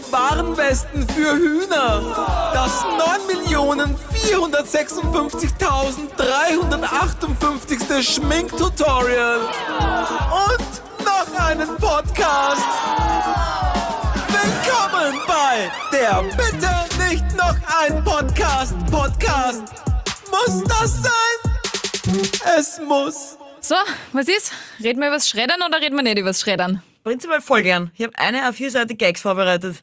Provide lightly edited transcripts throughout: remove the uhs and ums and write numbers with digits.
Warnwesten für Hühner. Das 9.456.358. Schminktutorial. Und noch einen Podcast. Willkommen bei der Bitte nicht noch ein Podcast. Muss das sein? Es muss. So, was ist? Reden wir übers Schreddern oder reden wir nicht übers Schreddern? Prinzipiell voll gern. Ich habe eine A4-Seite Gags vorbereitet.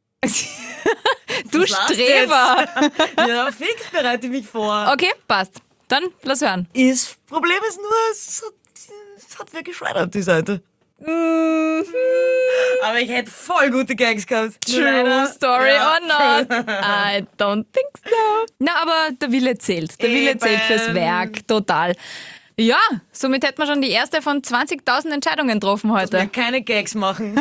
Du Streber! Ja, fix bereite ich mich vor. Okay, passt. Dann lass hören. Das Problem ist nur, es hat wirklich geschreddert, die Seite. Aber ich hätte voll gute Gags gehabt. True story or not? I don't think so. Na, aber der Wille zählt. Der Wille zählt fürs Werk. Total. Ja, somit hätten wir schon die erste von 20.000 Entscheidungen getroffen heute. Wir keine Gags machen.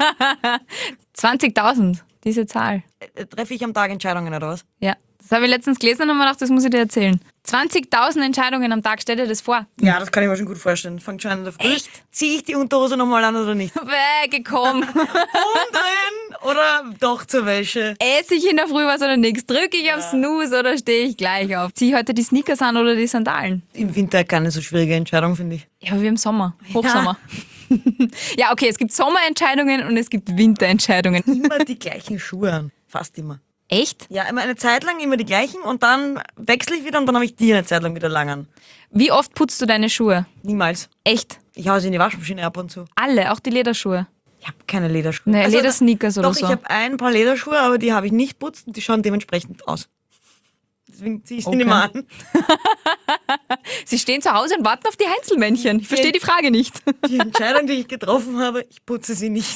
20.000, diese Zahl. Treffe ich am Tag Entscheidungen oder was? Ja, das habe ich letztens gelesen und habe mir gedacht, das muss ich dir erzählen. 20.000 Entscheidungen am Tag, stell dir das vor. Ja, das kann ich mir schon gut vorstellen. Fängt schon an in der Früh. Echt? Ziehe ich die Unterhose nochmal an oder nicht? Weggekommen. Umdrehen oder doch zur Wäsche? Esse ich in der Früh was oder nichts? Drücke ich auf Snooze oder stehe ich gleich auf? Ziehe ich heute die Sneakers an oder die Sandalen? Im Winter keine so schwierige Entscheidung, finde ich. Ja, aber wie im Sommer. Hochsommer. Ja, okay, es gibt Sommerentscheidungen und es gibt Winterentscheidungen. Immer die gleichen Schuhe an. Fast immer. Echt? Ja, immer eine Zeit lang immer die gleichen und dann wechsle ich wieder und dann habe ich die eine Zeit lang wieder lang an. Wie oft putzt du deine Schuhe? Niemals. Echt? Ich hau sie in die Waschmaschine ab und zu. Alle, auch die Lederschuhe? Ich habe keine Lederschuhe. Ne, Ledersneakers oder doch, so. ich habe ein paar Lederschuhe, aber die habe ich nicht putzt und die schauen dementsprechend aus. Deswegen ziehe ich sie nicht mehr an. Sie stehen zu Hause und warten auf die Heinzelmännchen. Ich verstehe die Frage nicht. Die Entscheidung, die ich getroffen habe, ich putze sie nicht.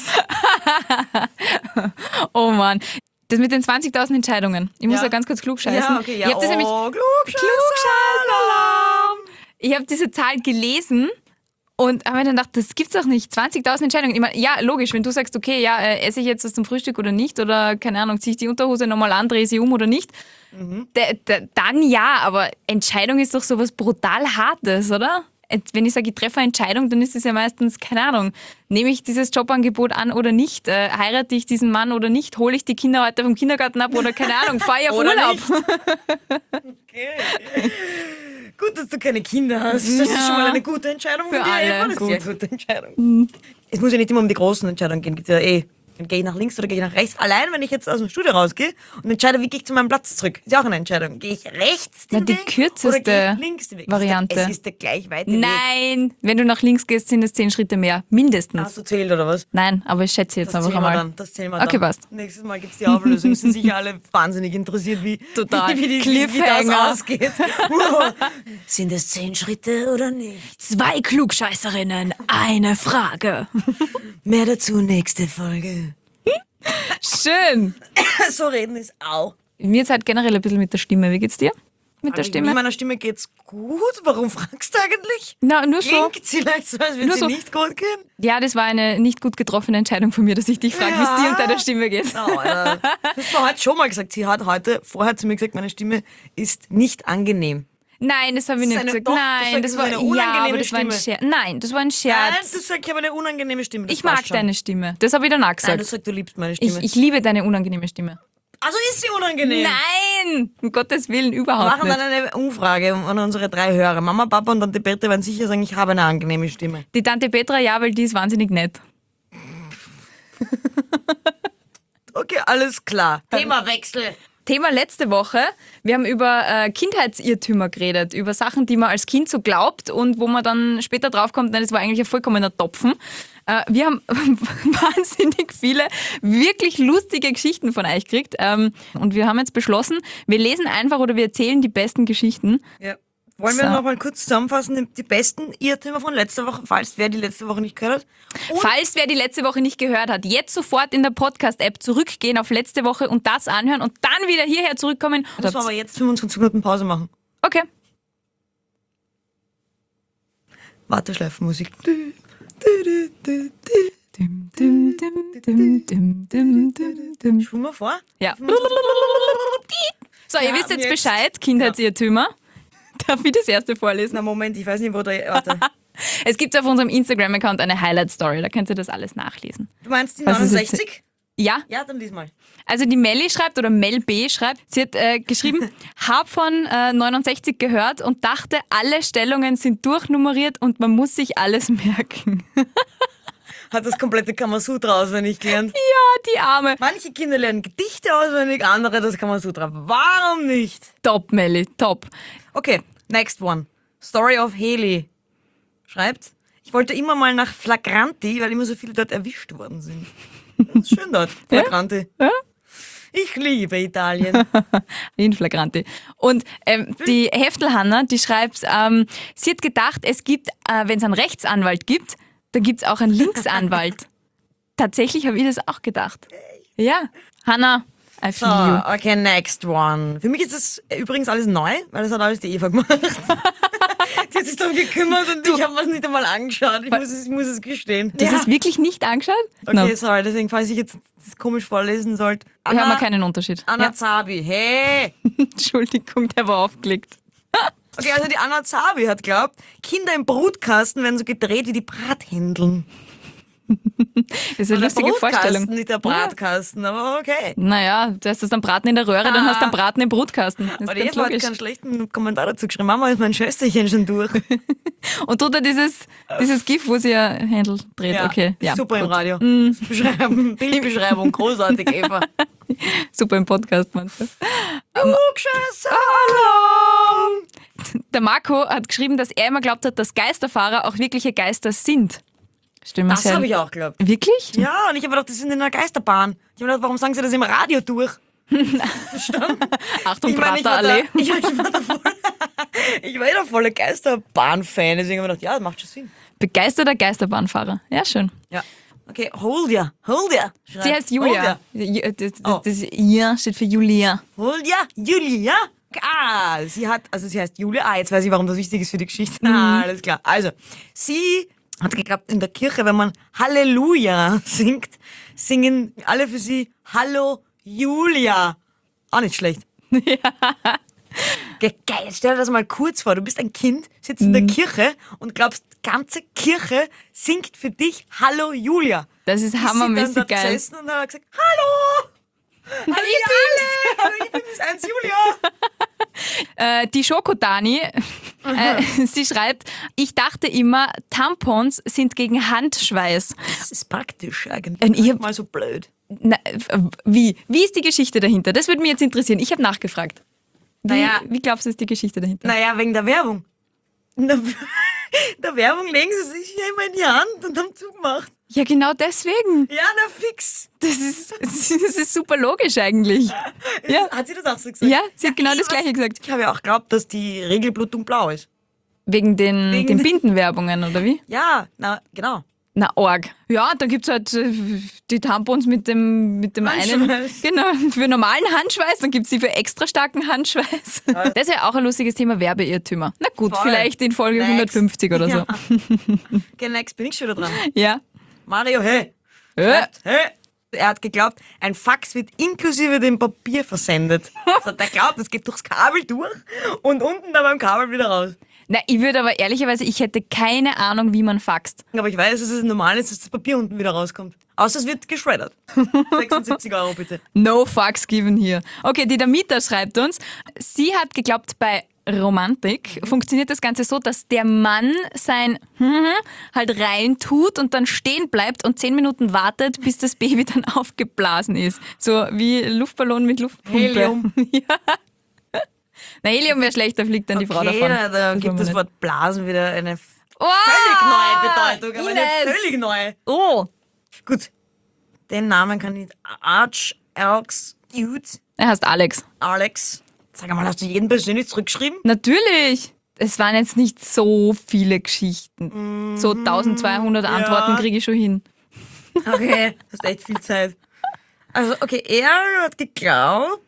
Oh Mann. Das mit den 20.000 Entscheidungen. Ich muss Ja. da ganz kurz klugscheißen. Ja, okay, ja. Ich habe das nämlich Klugscheißalarm! Ich habe diese Zahl gelesen und habe mir dann gedacht, das gibt's doch nicht. 20.000 Entscheidungen. Ich meine, ja, logisch, wenn du sagst, okay, ja, esse ich jetzt was zum Frühstück oder nicht oder, keine Ahnung, ziehe ich die Unterhose nochmal an, drehe sie um oder nicht, dann ja, aber Entscheidung ist doch sowas brutal Hartes, oder? Wenn ich sage, ich treffe eine Entscheidung, dann ist es ja meistens, keine Ahnung, nehme ich dieses Jobangebot an oder nicht? Heirate ich diesen Mann oder nicht? Hole ich die Kinder heute vom Kindergarten ab oder, keine Ahnung, fahre ich auf Oder Urlaub? nicht. Okay. Gut, dass du keine Kinder hast. Das ist schon mal eine gute Entscheidung Für von dir, alle. Eva. Das ist Gut. eine sehr gute Entscheidung. Es muss ja nicht immer um die großen Entscheidungen gehen. Gibt ja dann gehe ich nach links oder gehe ich nach rechts. Allein, wenn ich jetzt aus dem Studio rausgehe und entscheide, wie gehe ich zu meinem Platz zurück, ist ja auch eine Entscheidung. Gehe ich rechts den Na, die Weg kürzeste oder gehe ich links den Weg? Variante. Es ist der gleich weite Weg. Nein, wenn du nach links gehst, sind es 10 Schritte mehr. Mindestens. Hast du zählt oder was? Nein, aber ich schätze jetzt einfach einmal. Das zählen wir dann. Okay, passt. Nächstes Mal gibt es die Auflösung. Sind sicher alle wahnsinnig interessiert, wie das Cliffhanger. ausgeht. Wow. Sind es 10 Schritte oder nicht? 2 Klugscheißerinnen, eine Frage. Mehr dazu nächste Folge. Schön. So reden ist auch. Mir ist halt generell ein bisschen mit der Stimme. Wie geht's dir? Mit der Mit Stimme? meiner Stimme geht's gut. Warum fragst du eigentlich? Na, nur so. Klingt vielleicht so, als würde Nur sie so. nicht gut gehen. Ja, das war eine nicht gut getroffene Entscheidung von mir, dass ich dich frage, wie es dir und deiner Stimme geht. Oh, das hast du heute schon mal gesagt. Sie hat heute vorher zu mir gesagt, meine Stimme ist nicht angenehm. Nein, das habe ich Das nicht ist eine- gesagt. doch, du Nein, sagst, das das war ist eine unangenehme aber das war ein Stimme. Scherz. Nein, das war ein Nein, Scherz. du sagst, ich habe eine unangenehme Stimme. Das Ich mag passt schon. deine Stimme. Das habe ich danach Nein, gesagt. du sagst, du liebst meine Stimme. Ich liebe deine unangenehme Stimme. Also ist sie unangenehm. Nein, um Gottes Willen, Wir überhaupt machen nicht. dann eine Umfrage an unsere 3 Hörer. Mama, Papa und Tante Petra werden sicher sagen, ich habe eine angenehme Stimme. Die Tante Petra, ja, weil die ist wahnsinnig nett. Okay, alles klar. Themawechsel. Thema letzte Woche. Wir haben über Kindheitsirrtümer geredet, über Sachen, die man als Kind so glaubt und wo man dann später draufkommt, nein, das war eigentlich ein vollkommener Topfen. Wir haben wahnsinnig viele wirklich lustige Geschichten von euch gekriegt und wir haben jetzt beschlossen, wir lesen einfach oder wir erzählen die besten Geschichten. Ja. Wollen wir So. noch mal kurz zusammenfassen, die besten Irrtümer von letzter Woche, falls wer die letzte Woche nicht gehört hat? Und Falls wer die letzte Woche nicht gehört hat, jetzt sofort in der Podcast-App zurückgehen auf letzte Woche und das anhören und dann wieder hierher zurückkommen. müssen wir aber jetzt 25 Minuten Pause machen. Okay. Warteschleifenmusik. Dim, dim, dim, dim, dim, dim, dim, dim. Schwimmen wir vor? Ja. So, ihr Wir wisst haben jetzt jetzt- Bescheid, Kindheitsirrtümer. Darf ich das erste vorlesen? Na Moment, ich weiß nicht, wo der... Warte. Es gibt auf unserem Instagram-Account eine Highlight-Story, da könnt ihr das alles nachlesen. Du meinst die Was ist jetzt- 69? Ja, Ja, dann diesmal. also die Melli schreibt, oder Mel B schreibt, sie hat geschrieben, hab von 69 gehört und dachte, alle Stellungen sind durchnummeriert und man muss sich alles merken. Hat das komplette Kamasutra auswendig gelernt. Ja, die Arme. Manche Kinder lernen Gedichte auswendig, andere das Kamasutra. Warum nicht? Top, Melli, top. Okay, next one. Story of Haley. Schreibt, ich wollte immer mal nach Flagranti, weil immer so viele dort erwischt worden sind. Das ist schön dort, Flagranti. Ja? Ich liebe Italien. In Flagranti. Und die Heftelhanna, die schreibt, sie hat gedacht, es gibt, wenn es einen Rechtsanwalt gibt, dann gibt es auch einen Linksanwalt. Tatsächlich habe ich das auch gedacht. Ja, Hanna, I So, feel you. okay, next one. Für mich ist das übrigens alles neu, weil das hat alles die Eva gemacht. Die hat sich darum gekümmert und ich habe was nicht einmal angeschaut. Ich muss es gestehen. Das ist wirklich nicht angeschaut? Okay, sorry, deswegen, falls ich jetzt das komisch vorlesen sollte. Wir haben wir keinen Unterschied. Anna Zabi, hey! Entschuldigung, der war aufgelegt. Okay, also die Anna Zabi hat glaubt, Kinder im Brutkasten werden so gedreht wie die Brathändeln. Das ist eine Der lustige Brutkasten, Vorstellung. nicht der Bratkasten, aber okay. Naja, du hast das dann Braten in der Röhre, dann hast du dann Braten im Brutkasten. Das ist Aber die ganz Eva hat logisch. keinen schlechten Kommentar dazu geschrieben. Mama, ist mein Schwesterchen schon durch. Und tut er dieses GIF, wo sie ein Händel dreht. Okay, ja. Super im gut. Radio. Bildbeschreibung, großartig, Eva. Super im Podcast, meinst du? Klugscheißer-Alarm! Der Marco hat geschrieben, dass er immer glaubt hat, dass Geisterfahrer auch wirkliche Geister sind. Stimmt, Das habe ich auch geglaubt. Wirklich? Ja, und ich habe gedacht, das sind in einer Geisterbahn. Ich habe gedacht, warum sagen sie das im Radio durch? Achtung, Ich meine, Praterallee. ich war der volle Geisterbahn-Fan, deswegen habe ich gedacht, ja, das macht schon Sinn. Begeisterter Geisterbahnfahrer. Ja, schön. Ja. Okay, hold ya. Sie heißt Julia. Das Ja steht für Julia. Julia. Ah, sie heißt Julia. Ah, jetzt weiß ich, warum das wichtig ist für die Geschichte. Ah, alles klar. Also, sie hat geglaubt, in der Kirche, wenn man Halleluja singt, singen alle für sie Hallo Julia. Auch nicht schlecht. Ja. Geil, stell dir das mal kurz vor. Du bist ein Kind, sitzt in der Kirche und glaubst, die ganze Kirche singt für dich Hallo Julia. Das ist Ist sie dann hammermäßig dort geil. gesessen und hat gesagt, Hallo! Hallo ihr alle! Hallo, ich bin das 1 Julia! Die Schokodani, sie schreibt, ich dachte immer, Tampons sind gegen Handschweiß. Das ist praktisch eigentlich. Ich hab- Mal so blöd. Na, wie? Wie ist die Geschichte dahinter? Das würde mich jetzt interessieren. Ich habe nachgefragt. Naja. Wie glaubst du, ist die Geschichte dahinter? Naja, wegen der Werbung. In der Werbung legen sie sich ja immer in die Hand und haben zugemacht. Ja, genau deswegen. Ja, na fix. Das ist super logisch eigentlich. Ja, Hat sie das auch so gesagt? ja sie hat genau das Gleiche gesagt. Ich habe ja auch geglaubt, dass die Regelblutung blau ist. Wegen den Bindenwerbungen, oder wie? Ja, na, genau. Na, arg. Ja, dann gibt's halt die Tampons mit dem einen. Handschweiß. Genau, für normalen Handschweiß, dann gibt's die für extra starken Handschweiß. Das ist ja auch ein lustiges Thema, Werbeirrtümer. Na gut, Voll. vielleicht in Folge Next. 150 oder so. Ja. Okay, next bin ich schon wieder dran. Ja. Mario, hey. Schreibt, hey. Er hat geglaubt, ein Fax wird inklusive dem Papier versendet. Also der glaubt, es geht durchs Kabel durch und unten da beim Kabel wieder raus. Na, ich würde aber ehrlicherweise, ich hätte keine Ahnung, wie man faxt. Aber ich weiß, dass es normal ist, dass das Papier unten wieder rauskommt. Außer es wird geschreddert. 76 € bitte. No fucks given here. Okay, die Damita schreibt uns, sie hat geglaubt, bei Romantik funktioniert das Ganze so, dass der Mann sein halt rein tut und dann stehen bleibt und 10 Minuten wartet, bis das Baby dann aufgeblasen ist. So wie Luftballon mit Luftpumpe. Helium. Ja. Na, Helium wäre schlecht, da fliegt dann die Frau Okay, davon. da Das gibt wollen wir das nicht. Wort Blasen wieder eine Oh, völlig neue Bedeutung. Aber eine Ines. völlig neue. Oh, Gut, den Namen kann ich Alex. er heißt Alex. Alex. Sag mal, hast du jeden persönlich zurückgeschrieben? Natürlich. Es waren jetzt nicht so viele Geschichten. So 1200 Antworten kriege ich schon hin. Okay, hast echt viel Zeit. Also, okay, er hat geglaubt,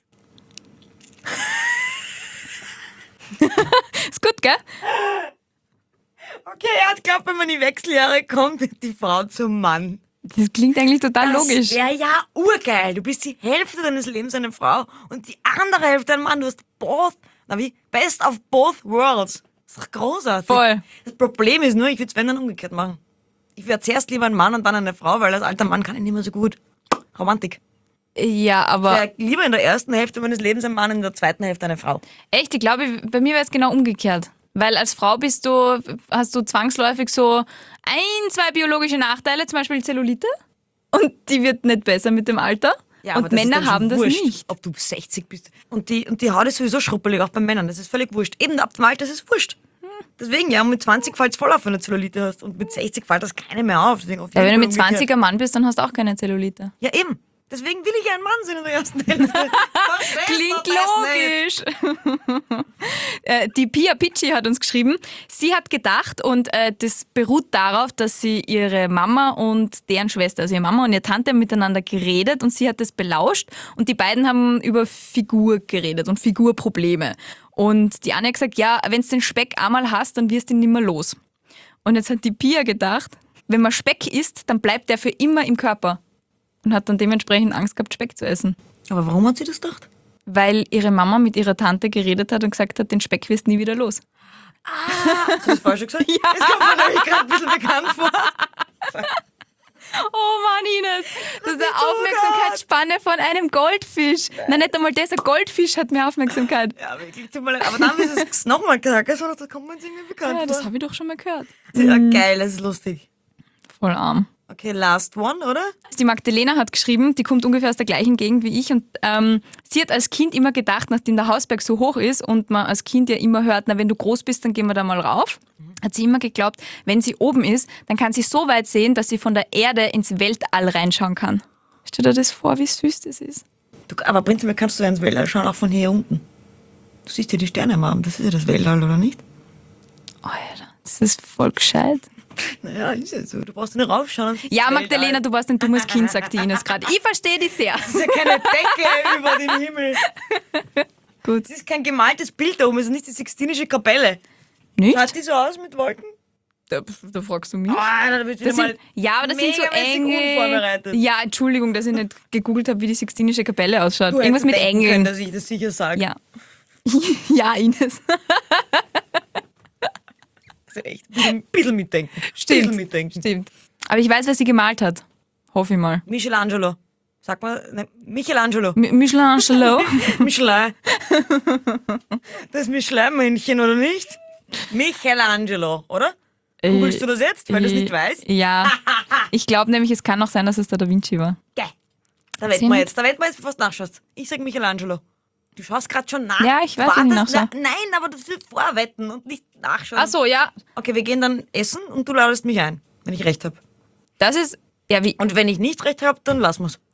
Ist gut, gell? okay, er hat geglaubt, wenn man in die Wechseljahre kommt, wird die Frau zum Mann. Das klingt eigentlich total logisch. Das wäre ja urgeil. Du bist die Hälfte deines Lebens eine Frau und die andere Hälfte ein Mann. Du hast best of both worlds. Das ist doch großartig. Voll. Das Problem ist nur, ich würde es wenn dann umgekehrt machen. Ich wäre zuerst lieber ein Mann und dann eine Frau, weil als alter Mann kann ich nicht mehr so gut. Romantik. Ja, aber Lieber in der ersten Hälfte meines Lebens ein Mann, in der zweiten Hälfte eine Frau. echt, ich glaube, bei mir wäre es genau umgekehrt. Weil als Frau hast du zwangsläufig so 2 biologische Nachteile, zum Beispiel Zellulite. Und die wird nicht besser mit dem Alter. Ja, aber und das ist Männer dann schon haben das wurscht, nicht. ob du 60 bist. Und die Haut ist sowieso schruppelig, auch bei Männern. Das ist völlig wurscht. Eben ab dem Alter ist es wurscht. Deswegen, ja, mit 20 fällt es voll auf, wenn du Zellulite hast. Und mit 60 fällt das keine mehr auf. Deswegen auf Ja, wenn jeden du mit Fall umgekehrt. 20er Mann bist, dann hast du auch keine Zellulite. Ja, eben. Deswegen will ich ja ein Mann sein in der ersten Hälfte. Klingt logisch. Die Pia Picci hat uns geschrieben, sie hat gedacht, und das beruht darauf, dass sie ihre Mama und deren Schwester, also ihre Mama und ihre Tante, haben miteinander geredet und sie hat das belauscht und die beiden haben über Figur geredet und Figurprobleme. Und die Anne hat gesagt, ja, wenn du den Speck einmal hast, dann wirst du ihn nimmer los. Und jetzt hat die Pia gedacht, wenn man Speck isst, dann bleibt der für immer im Körper. Und hat dann dementsprechend Angst gehabt, Speck zu essen. Aber warum hat sie das gedacht? Weil ihre Mama mit ihrer Tante geredet hat und gesagt hat, den Speck wirst du nie wieder los. Hast du das falsch gesagt? Ja. Das kommt mir nämlich gerade ein bisschen bekannt vor. Oh Mann, Ines, das ist nicht eine Aufmerksamkeitsspanne von einem Goldfisch. Nein, nicht einmal das, ein Goldfisch hat mehr Aufmerksamkeit. Ja, wirklich, tut mir leid. Aber dann ist es nochmal gesagt, also, das kommt mir jetzt irgendwie bekannt Ja, das vor. habe ich doch schon mal gehört. Ja, geil, das ist lustig. Voll arm. Okay, last one, oder? Die Magdalena hat geschrieben, die kommt ungefähr aus der gleichen Gegend wie ich und sie hat als Kind immer gedacht, nachdem der Hausberg so hoch ist und man als Kind ja immer hört, na wenn du groß bist, dann gehen wir da mal rauf, hat sie immer geglaubt, wenn sie oben ist, dann kann sie so weit sehen, dass sie von der Erde ins Weltall reinschauen kann. Stell dir das vor, wie süß das ist. Du, aber prinzipiell kannst du ja ins Weltall schauen, auch von hier unten. Du siehst ja die Sterne am Abend, das ist ja das Weltall, oder nicht? Alter, das ist voll gescheit. Naja, ist ja so. Du brauchst nur raufschauen. Ja, Magdalena, du warst ein dummes Kind, sagt die Ines gerade. Ich verstehe dich sehr. Das ist ja keine Decke über dem Himmel. Gut. Das ist kein gemaltes Bild da oben, es ist nicht die Sixtinische Kapelle. Nicht? Schaut die so aus mit Wolken? Da fragst du mich. Da bist du Das mal sind, ja, aber das sind so megamäßig Engel. unvorbereitet. Ja, Entschuldigung, dass ich nicht gegoogelt habe, wie die Sixtinische Kapelle ausschaut. Du Irgendwas mit hättest denken Engeln. können, dass ich das sicher sage. Ja. Ja, Ines. Also echt, ein bisschen mitdenken. Bisschen mitdenken. Stimmt. Aber ich weiß, wer sie gemalt hat. Hoffe ich mal. Michelangelo. Sag mal, ne, Michelangelo. Michelangelo. Michelin. Das Michelin-Männchen, oder nicht? Michelangelo, oder? Googlest du das jetzt, weil du es nicht weißt? Ja. Ich glaube nämlich, es kann auch sein, dass es der Da Vinci war. Geil. Da wetten wir jetzt, was du nachschaust. Ich sag Michelangelo. Du schaust gerade schon nach. Ja, ich weiß, dass ich nachschaue. Nein, aber du willst vorwetten und nicht nachschauen. Ach so, ja. Okay, wir gehen dann essen und du ladest mich ein, wenn ich recht habe. Das ist, ja, wie, Und wenn ich nicht recht habe, dann lassen wir's.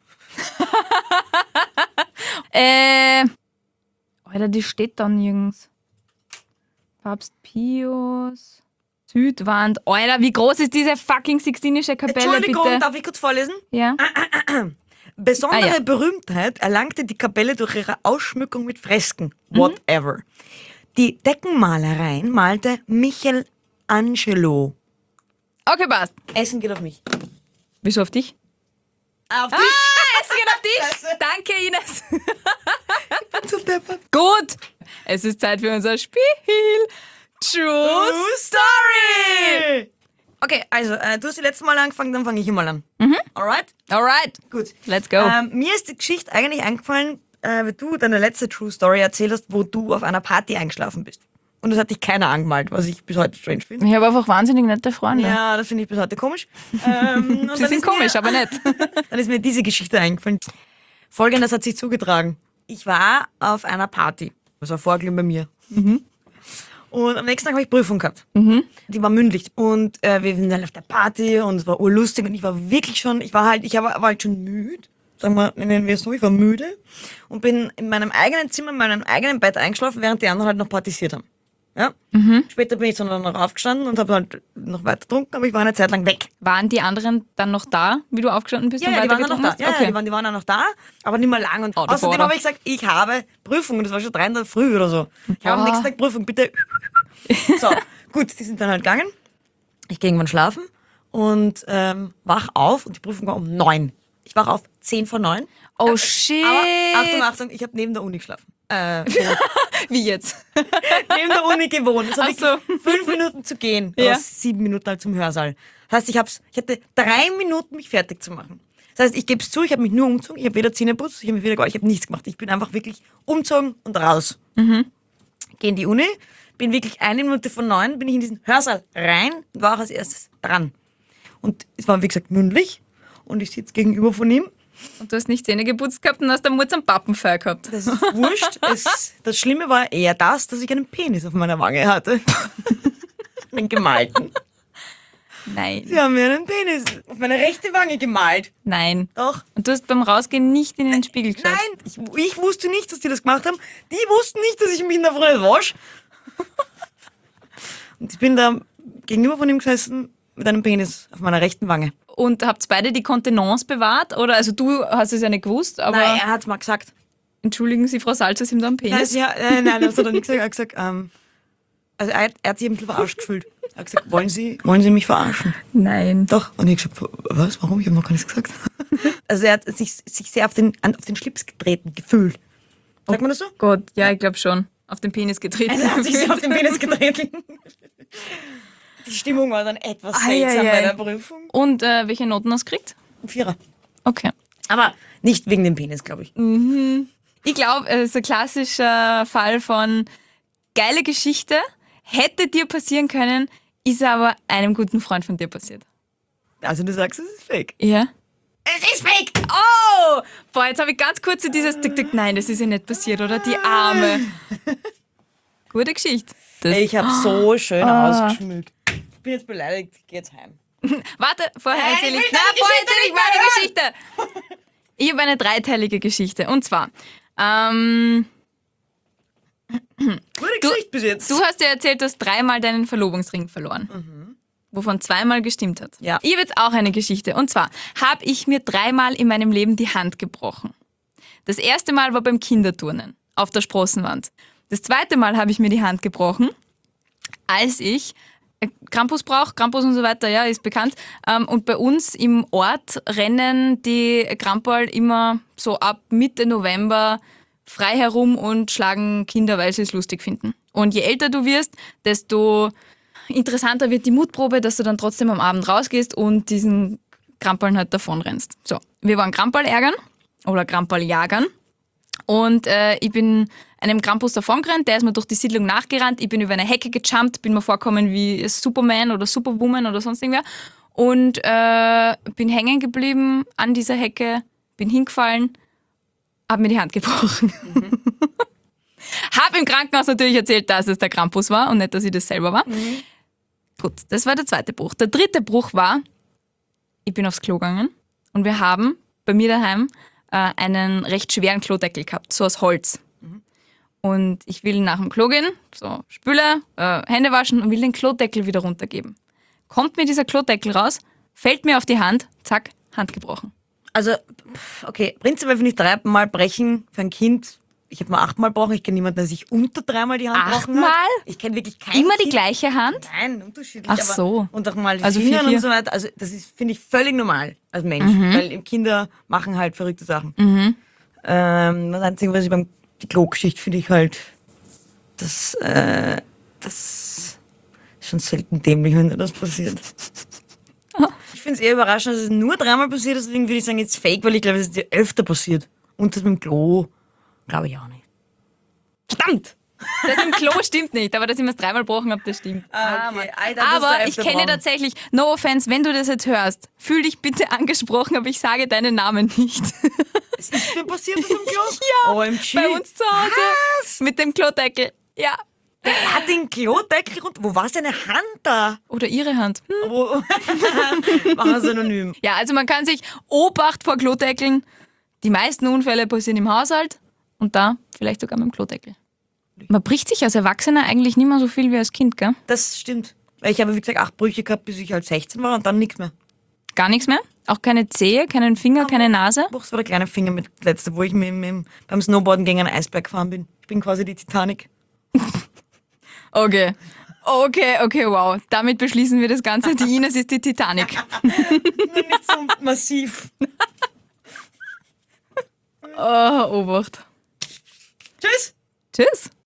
Alter, die steht da nirgends. Papst Pius, Südwand. Alter, wie groß ist diese fucking Sixtinische Kapelle, Entschuldigung, bitte? darf ich kurz vorlesen? Ja. Besondere Ah, ja. Berühmtheit erlangte die Kapelle durch ihre Ausschmückung mit Fresken. Whatever. Die Deckenmalereien malte Michelangelo. Okay, passt. Essen geht auf mich. Wieso auf dich? Auf dich. Essen geht auf dich. Danke, Ines. Zu deppert. Gut. Es ist Zeit für unser Spiel. True Story. Okay, also, du hast die letzte Mal angefangen, dann fange ich mal an. Alright? Alright. Gut. Let's go. Mir ist die Geschichte eigentlich eingefallen, wie du deine letzte True Story erzählt hast, wo du auf einer Party eingeschlafen bist. Und das hat dich keiner angemalt, was ich bis heute strange finde. Ich habe einfach wahnsinnig nette Freunde. Ja, das finde ich bis heute komisch. Und Sie sind komisch, aber nett. Dann ist mir diese Geschichte eingefallen. Folgendes hat sich zugetragen. Ich war auf einer Party. Das war vorgelegen bei mir. Und am nächsten Tag habe ich Prüfung gehabt. Die war mündlich. Und wir sind dann auf der Party und es war urlustig und ich war wirklich schon, war halt schon müde. Sagen wir, nennen wir es so, ich war müde und bin in meinem eigenen Zimmer, in meinem eigenen Bett eingeschlafen, während die anderen halt noch partisiert haben. Ja? Später bin ich dann noch aufgestanden und habe halt noch weiter getrunken, aber ich war eine Zeit lang weg. Waren die anderen dann noch da, wie du aufgestanden bist und Die waren dann noch weitergetrunken da. hast? Ja, Okay. die waren dann noch da, aber nicht mehr lang. Und Autofahrer. außerdem habe ich gesagt, ich habe Prüfung und das war schon 3 in der Früh oder so. Ich habe am nächsten Tag Prüfung, bitte. So, gut, die sind dann halt gegangen. Ich gehe irgendwann schlafen und wach auf und die Prüfung war um 9. Ich wach auf 10 vor 9. Oh shit. Aber Achtung, ich habe neben der Uni geschlafen. Wie jetzt? Neben der Uni gewohnt. Es Ach hat so. 5 Minuten zu gehen. Ja. Aus 7 Minuten halt zum Hörsaal. Das heißt, ich hatte 3 Minuten, mich fertig zu machen. Das Das heißt, ich gebe es zu, ich habe mich nur umgezogen, ich habe weder Zähne putzt, ich habe nichts gemacht. Ich bin einfach wirklich umgezogen und raus. Gehe in die Uni, bin wirklich 1 Minute von 9, bin ich in diesen Hörsaal rein und war auch als erstes dran. Und es war, wie gesagt, mündlich und ich sitze gegenüber von ihm. Und du hast nicht Zähne geputzt gehabt und hast am Murz am Pappenfeuer gehabt. Das ist wurscht. Das Schlimme war eher das, dass ich einen Penis auf meiner Wange hatte. Einen gemalten. Nein. Sie haben mir einen Penis auf meine rechte Wange gemalt. Nein. Doch. Und du hast beim Rausgehen nicht in den Spiegel geschaut. Nein, ich wusste nicht, dass die das gemacht haben. Die wussten nicht, dass ich mich in der Früh wasche. Und ich bin da gegenüber von ihm gesessen mit einem Penis auf meiner rechten Wange. Und habt beide die Kontenance bewahrt? Oder, also du hast es ja nicht gewusst, aber Nein, er hat es mal gesagt. entschuldigen Sie, Frau Salz, ist ihm da ein Penis? Nein, das hat er nicht gesagt. Er hat gesagt, also er hat sich ein bisschen verarscht gefühlt. Er hat gesagt, wollen Sie mich verarschen? Nein. Doch. Und ich habe gesagt, was, warum? Ich habe noch gar nichts gesagt. Also er hat sich sehr auf den Schlips getreten gefühlt. Sagt man das so? Gott, ja, ich glaube schon. Auf den Penis getreten. Er hat sich sehr auf den Penis getreten. Die Stimmung war dann etwas seltsam bei der Prüfung. Und welche Noten hast du gekriegt? 4er. Okay. Aber nicht wegen dem Penis, glaube ich. Ich glaube, es ist ein klassischer Fall von geile Geschichte, hätte dir passieren können, ist aber einem guten Freund von dir passiert. Also du sagst, es ist fake. Ja. Es ist fake! Oh! Boah, jetzt habe ich ganz kurz so dieses Tick-Tick. Nein, das ist ja nicht passiert, oder? Die Arme. Gute Geschichte. Das Ich habe so schön ausgeschmückt. Ich bin jetzt beleidigt, ich gehe jetzt heim. Warte, vorher Nein, erzähle ich ich. will Nein, deine vorher Geschichte erzähle ich nicht mehr meine Geschichte. Ich habe eine dreiteilige Geschichte. Und zwar, Gute Geschichte bis jetzt. du hast ja erzählt, du hast 3-mal deinen Verlobungsring verloren. Wovon 2-mal gestimmt hat. Ja. Ich habe jetzt auch eine Geschichte. Und zwar habe ich mir 3-mal in meinem Leben die Hand gebrochen. Das erste Mal war beim Kinderturnen auf der Sprossenwand. Das zweite Mal habe ich mir die Hand gebrochen, als ich Krampus und so weiter, ja, ist bekannt. Und bei uns im Ort rennen die Kramperl immer so ab Mitte November frei herum und schlagen Kinder, weil sie es lustig finden. Und je älter du wirst, desto interessanter wird die Mutprobe, dass du dann trotzdem am Abend rausgehst und diesen Kramperln halt davonrennst. So, wir waren Kramperl-Ärgern oder Kramperl-Jagern. Und ich bin einem Krampus davongerannt, der ist mir durch die Siedlung nachgerannt. Ich bin über eine Hecke gejumpt, bin mir vorgekommen wie Superman oder Superwoman oder sonst irgendwer. Und bin hängen geblieben an dieser Hecke, bin hingefallen, habe mir die Hand gebrochen. Hab im Krankenhaus natürlich erzählt, dass es der Krampus war und nicht, dass ich das selber war. Gut, das war der zweite Bruch. Der dritte Bruch war, ich bin aufs Klo gegangen und wir haben bei mir daheim einen recht schweren Klodeckel gehabt, so aus Holz. Und ich will nach dem Klo gehen, so Spüle, Hände waschen und will den Klodeckel wieder runtergeben. Kommt mir dieser Klodeckel raus, fällt mir auf die Hand, zack, Hand gebrochen. Also, okay, prinzipiell finde ich 3-mal brechen für ein Kind. Ich habe mal 8-mal gebrochen. Ich kenne niemanden, der sich unter 3-mal die Hand gebrochen hat. 8-mal? Ich kenne wirklich keinen. Immer die Kind. gleiche Hand? Nein, unterschiedlich. Ach so. Und auch mal die Also Finger 4. und so weiter. Also das ist, finde ich, völlig normal als Mensch. Weil Kinder machen halt verrückte Sachen. Das Einzige, was ich beim die Klo-Geschichte finde ich halt, das ist schon selten dämlich, wenn das passiert. Ich finde es eher überraschend, dass es nur 3-mal passiert ist. Deswegen würde ich sagen, jetzt fake, weil ich glaube, es ist dir öfter passiert. Und das mit dem Klo glaube ich auch nicht. Verdammt! Das im Klo stimmt nicht, aber dass ich mir das 3-mal gebrochen habe, das stimmt. Okay. Aber ich kenne tatsächlich, no offense, wenn du das jetzt hörst, fühl dich bitte angesprochen, aber ich sage deinen Namen nicht. Es ist mir passiert das im Klo? Ja, OMG. bei uns zu Hause. Was? Mit dem Klodeckel. Ja. Er hat den Klodeckel runter. Wo war seine Hand da? Oder ihre Hand. Wo? Mach er synonym. Ja, also man kann sich Obacht vor Klodeckeln. Die meisten Unfälle passieren im Haushalt und da vielleicht sogar mit dem Klodeckel. Man bricht sich als Erwachsener eigentlich nicht mehr so viel wie als Kind, gell? Das stimmt. Weil ich habe, wie gesagt, 8 Brüche gehabt, bis ich halt 16 war und dann nichts mehr. Gar nichts mehr? Auch keine Zehe, keinen Finger, keine Nase? Das war der kleine Finger mit letzter, wo ich beim Snowboarden gegen einen Eisberg gefahren bin. Ich bin quasi die Titanic. Okay, wow. Damit beschließen wir das Ganze. Die Ines ist die Titanic. Nur nicht so massiv. Oh, Obacht. Tschüss. Tschüss.